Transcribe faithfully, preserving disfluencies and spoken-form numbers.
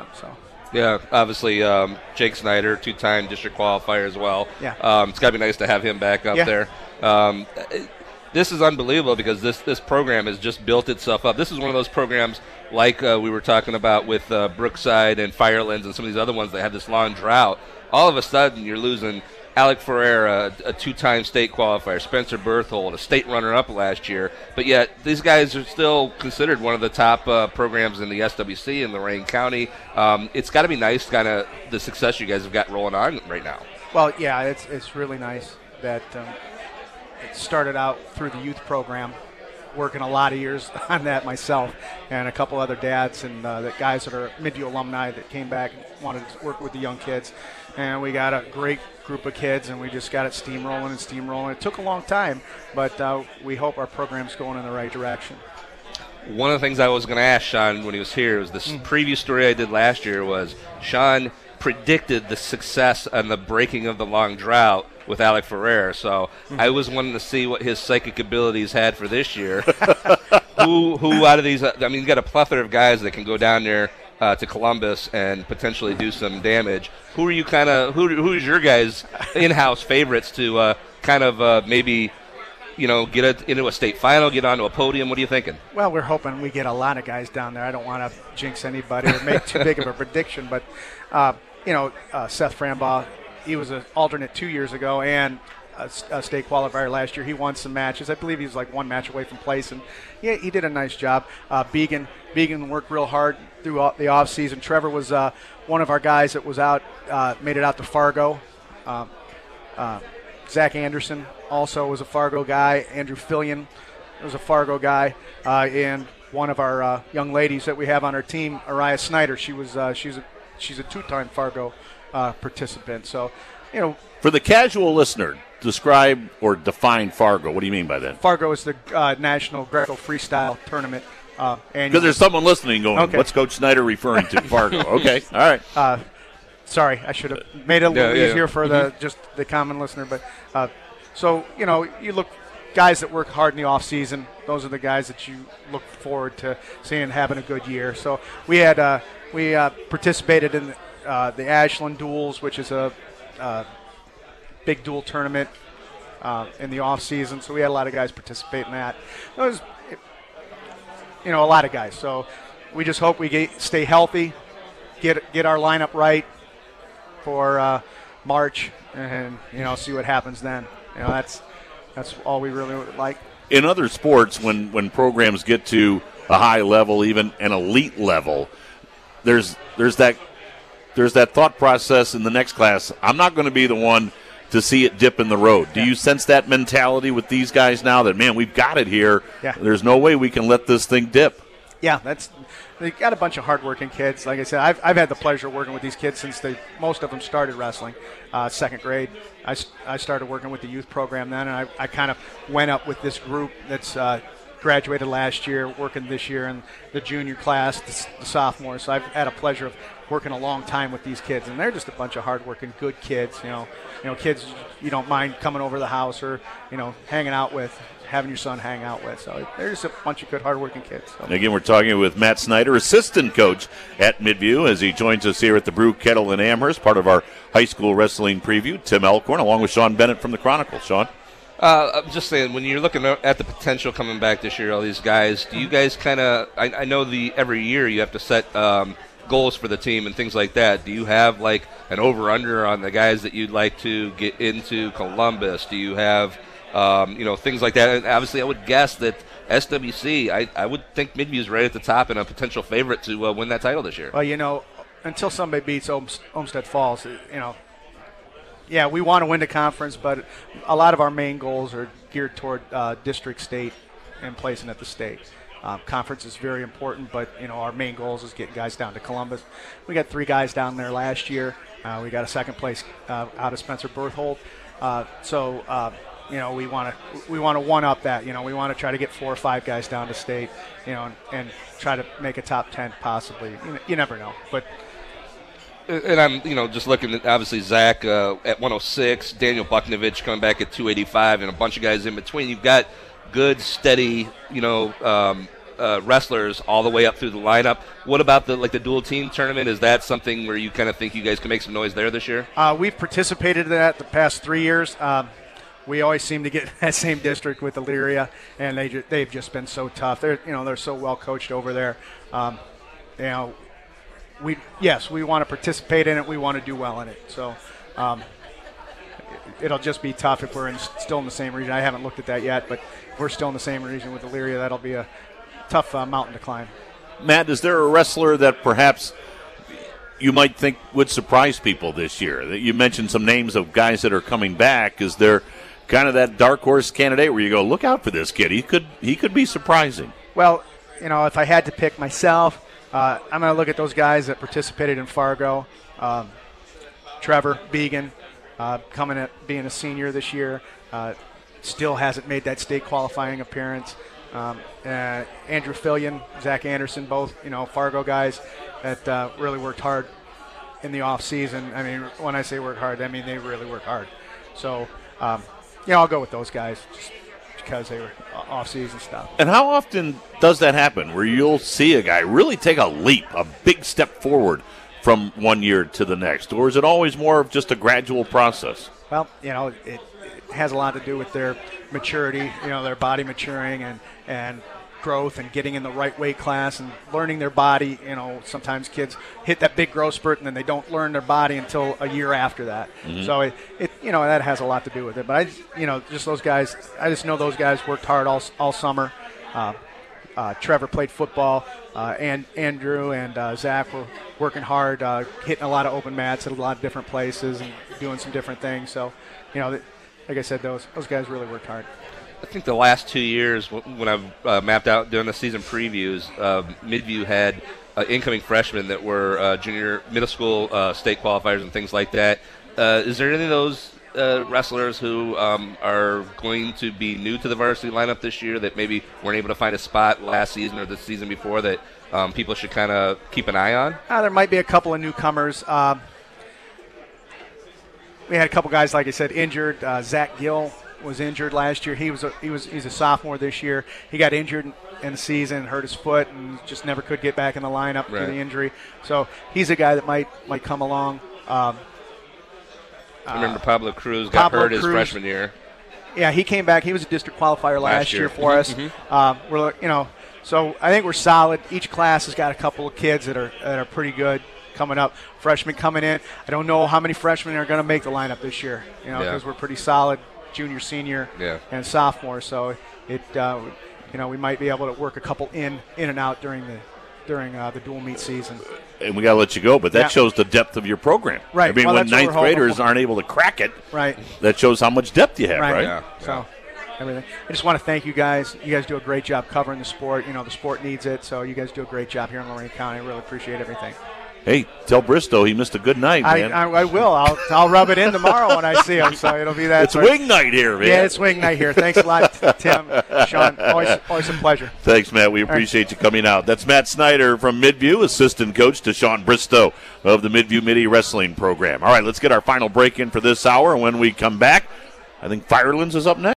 So. Yeah, obviously um, Jake Snyder, two-time district qualifier as well. Yeah. Um, it's got to be nice to have him back up yeah. there. Um, it, this is unbelievable because this, this program has just built itself up. This is one of those programs like uh, we were talking about with uh, Brookside and Firelands and some of these other ones that have this long drought. All of a sudden you're losing Alec Ferreira, a two-time state qualifier, Spencer Berthold, a state runner-up last year, but yet these guys are still considered one of the top uh, programs in the S W C in Lorain County. Um, it's got to be nice, kind of the success you guys have got rolling on right now. Well, yeah, it's it's really nice that um, it started out through the youth program, working a lot of years on that myself, and a couple other dads and uh, the guys that are Midview alumni that came back and wanted to work with the young kids. And we got a great group of kids, and we just got it steamrolling and steamrolling. It took a long time, but uh, we hope our program's going in the right direction. One of the things I was going to ask Sean when he was here was this mm. preview story I did last year was Sean predicted the success and the breaking of the long drought with Alec Ferrer. So mm-hmm. I was wanting to see what his psychic abilities had for this year. who who out of these, I mean, you got a plethora of guys that can go down there Uh, to Columbus and potentially do some damage. Who are you kind of who who's your guys in-house favorites to uh, kind of uh, maybe you know get a, into a state final, get onto a podium? What are you thinking? Well, we're hoping we get a lot of guys down there. I don't want to jinx anybody or make too big of a prediction, but uh, you know uh, Seth Frambaugh, he was an alternate two years ago and a, a state qualifier last year. He won some matches. I believe he was like one match away from place, and yeah, he did a nice job. Uh, Began Began worked real hard throughout the off season. Trevor was uh, one of our guys that was out, uh, made it out to Fargo. Uh, uh, Zach Anderson also was a Fargo guy. Andrew Fillion was a Fargo guy, uh, and one of our uh, young ladies that we have on our team, Araya Snyder. She was uh, she's a she's a two-time Fargo uh, participant. So, you know, for the casual listener, describe or define Fargo. What do you mean by that? Fargo is the uh, National Greco Freestyle Tournament. Because uh, there's someone listening going, okay. What's Coach Snyder referring to? Fargo. Okay, all right. Uh, sorry, I should have made it a little yeah, yeah. easier for the just the common listener. But uh, so, you know, you look guys that work hard in the off season. Those are the guys that you look forward to seeing having a good year. So we had uh, we uh, participated in uh, the Ashland Duels, which is a uh, big duel tournament uh, in the off season. So we had a lot of guys participate in that. It was, you know, a lot of guys. So we just hope we get, stay healthy, get get our lineup right for uh, March, and you know, see what happens then. You know, that's that's all we really would like. In other sports, when when programs get to a high level, even an elite level, there's there's that there's that thought process in the next class. I'm not going to be the one to see it dip in the road. Do yeah. you sense that mentality with these guys now that, man, we've got it here. Yeah. There's no way we can let this thing dip. Yeah, that's they got a bunch of hardworking kids. Like I said, I've, I've had the pleasure of working with these kids since they most of them started wrestling, uh, second grade. I, I started working with the youth program then, and I, I kind of went up with this group that's uh, graduated last year, working this year in the junior class, the, the sophomores. So I've had a pleasure of working a long time with these kids, and they're just a bunch of hardworking, good kids. You know, you know, kids you don't mind coming over to the house or you know hanging out with, having your son hang out with. So they're just a bunch of good, hardworking kids. So. And again, we're talking with Matt Snyder, assistant coach at Midview, as he joins us here at the Brew Kettle in Amherst, part of our high school wrestling preview. Tim Elkhorn, along with Sean Bennett from the Chronicle. Sean? Uh, I'm just saying, when you're looking at the potential coming back this year, all these guys, do you guys kind of, I, I know the every year you have to set um, goals for the team and things like that. Do you have like an over-under on the guys that you'd like to get into Columbus? Do you have, um, you know, things like that? And obviously, I would guess that S W C, I, I would think Midview's right at the top and a potential favorite to uh, win that title this year. Well, you know, until somebody beats Olmsted Falls, you know, yeah, we want to win the conference, but a lot of our main goals are geared toward uh, district, state, and placing at the state. Um, conference is very important, but you know our main goals is getting guys down to Columbus. We got three guys down there last year. Uh, we got a second place uh, out of Spencer Berthold. Uh, so uh, you know we want to we want to one up that. You know we want to try to get four or five guys down to state. You know and, and try to make a top ten possibly. You, you never know, but. And I'm, you know, just looking at obviously Zach uh, at one oh six, Daniel Bucknovich coming back at two eighty-five, and a bunch of guys in between. You've got good, steady, you know, um, uh, wrestlers all the way up through the lineup. What about the like the dual team tournament? Is that something where you kind of think you guys can make some noise there this year? Uh, we've participated in that the past three years. Um, we always seem to get that same district with Elyria, and they ju- they've just been so tough. They're you know they're so well coached over there. Um, you know, we yes we want to participate in it. We want to do well in it. So. Um, It'll just be tough if we're in, still in the same region. I haven't looked at that yet, but if we're still in the same region with Elyria, that'll be a tough uh, mountain to climb. Matt, is there a wrestler that perhaps you might think would surprise people this year? You mentioned some names of guys that are coming back. Is there kind of that dark horse candidate where you go, look out for this kid? He could he could be surprising. Well, you know, if I had to pick myself, uh, I'm going to look at those guys that participated in Fargo. Um, Trevor Began. Uh, coming at being a senior this year, uh, still hasn't made that state qualifying appearance. Um, uh, Andrew Fillion, Zach Anderson, both you know Fargo guys that uh, really worked hard in the off season. I mean, when I say work hard, I mean they really work hard. So, um, yeah, I'll go with those guys just because they were off season stuff. And how often does that happen, where you'll see a guy really take a leap, a big step forward from one year to the next, or is it always more of just a gradual process? Well, you know, it, it has a lot to do with their maturity, you know, their body maturing and, and growth and getting in the right weight class and learning their body. You know, sometimes kids hit that big growth spurt and then they don't learn their body until a year after that. Mm-hmm. So, it, it, you know, that has a lot to do with it. But, I, you know, just those guys, I just know those guys worked hard all, all summer. Uh, Uh, Trevor played football, uh, and Andrew and uh, Zach were working hard, uh, hitting a lot of open mats at a lot of different places and doing some different things. So, you know, th- like I said, those those guys really worked hard. I think the last two years when I've uh, mapped out during the season previews, uh, Midview had uh, incoming freshmen that were uh, junior, middle school uh, state qualifiers and things like that. Uh, is there any of those Uh, wrestlers who um, are going to be new to the varsity lineup this year that maybe weren't able to find a spot last season or the season before that um, people should kind of keep an eye on? Uh, there might be a couple of newcomers. Um, we had a couple guys, like I said, injured. Uh, Zach Gill was injured last year. He was a, he was he's a sophomore this year. He got injured in the season, hurt his foot, and just never could get back in the lineup right. due to the injury. So he's a guy that might might come along. Um, I remember Pablo Cruz got Pablo hurt his Cruz, freshman year. Yeah, he came back. He was a district qualifier last, last year. year for us. Mm-hmm. Um, we're, you know, so I think we're solid. Each class has got a couple of kids that are that are pretty good coming up. Freshmen coming in. I don't know how many freshmen are going to make the lineup this year. You know, because yeah. we're pretty solid, junior, senior, yeah. and sophomore. So it, uh, you know, we might be able to work a couple in in and out during the during uh, the dual meet season. And we got to let you go, but that yeah. shows the depth of your program. Right. I mean, well, when ninth graders hoping. aren't able to crack it, right. that shows how much depth you have, right? right? Yeah. So yeah. everything. I just want to thank you guys. You guys do a great job covering the sport. You know, the sport needs it, so you guys do a great job here in Lorraine County. I really appreciate everything. Hey, tell Bristow he missed a good night, man. I, I, I will. I'll, I'll rub it in tomorrow when I see him, so it'll be that. It's sort. wing night here, man. Yeah, it's wing night here. Thanks a lot, Tim, Sean. Always, always a pleasure. Thanks, Matt. We appreciate you coming out. That's Matt Snyder from Midview, assistant coach to Sean Bristow of the Midview Midi Wrestling Program. All right, let's get our final break in for this hour, and when we come back, I think Firelands is up next.